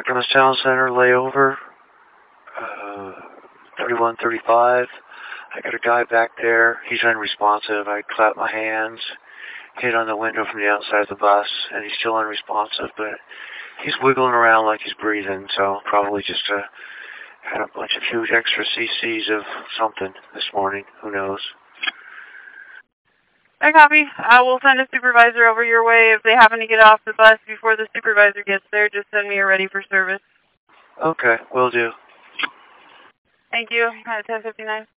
Parked on the Town Center layover, 3135. I got a guy back there. He's unresponsive. I clap my hands, hit on the window from the outside of the bus, and he's still unresponsive, but he's wiggling around like he's breathing, so probably just had a bunch of huge extra cc's of something this morning. Who knows? I copy. I will send a supervisor over your way. If they happen to get off the bus before the supervisor gets there, just send me a ready for service. Okay, will do. Thank you. 1059.